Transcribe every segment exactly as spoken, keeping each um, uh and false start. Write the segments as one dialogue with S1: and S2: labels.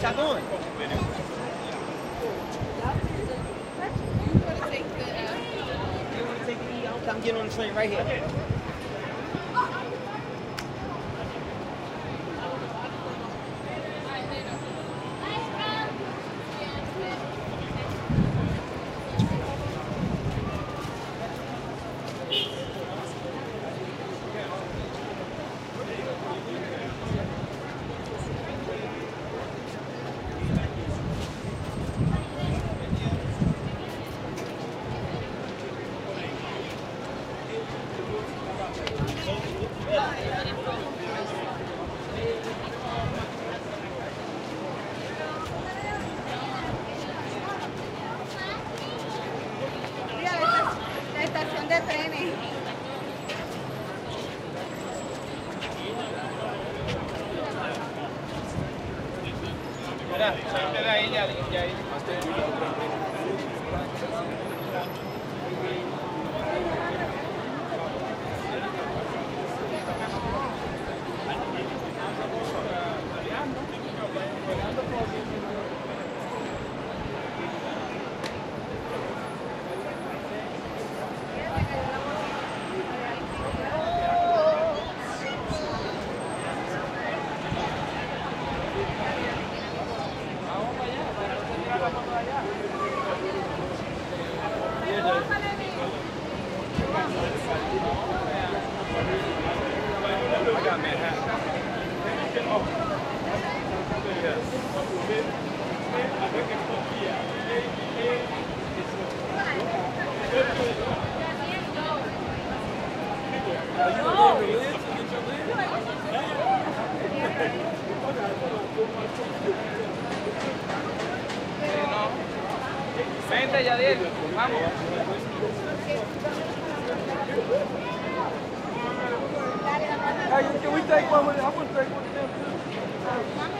S1: y'all doing? I'm getting on the train right here.
S2: La estación de trenes.
S1: Mira, espera ahí, ya, ya ahí. I got Manhattan. Vente, Yadiel, vamos. Hey, can we take one with it? I'm going to take one with them too.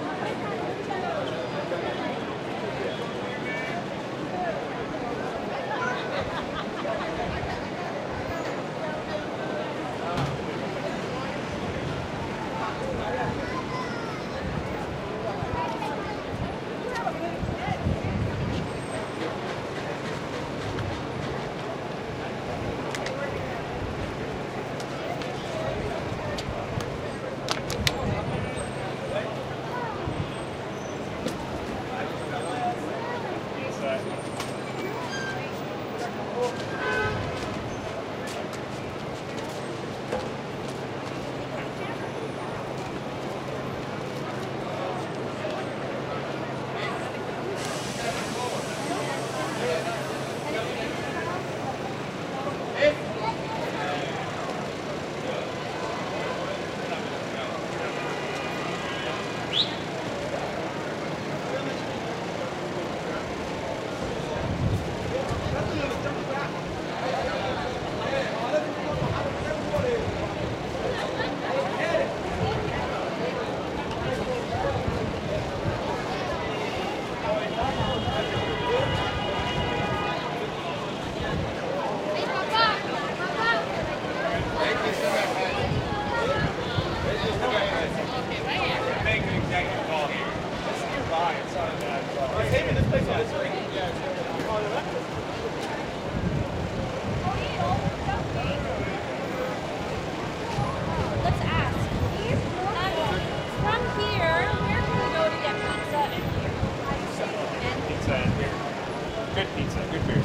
S3: Good pizza, good beer.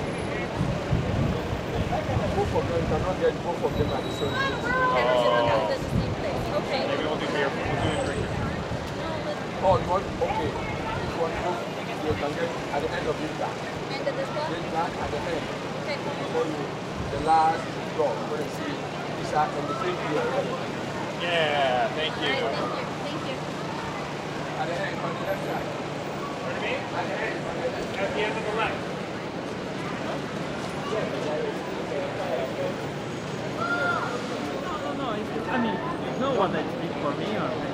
S4: Both of them cannot get both of them at the same place.
S3: Oh. Okay. Maybe we'll do beer. We'll do a drink.
S4: Oh, you want? Okay. If one goes, you can get at the end of this time.
S2: End of this one?
S4: This time at the end.
S2: Okay.
S4: Before you, the last draw, you're going to see this are in the same year.
S3: Yeah, thank you.
S2: All right, thank you. Thank you.
S4: At the end, on the left side.
S3: Pardon me?
S4: At the end, on the left side.
S3: At the end of the left.
S1: No, no, no. I mean, you know what that's big for me, or?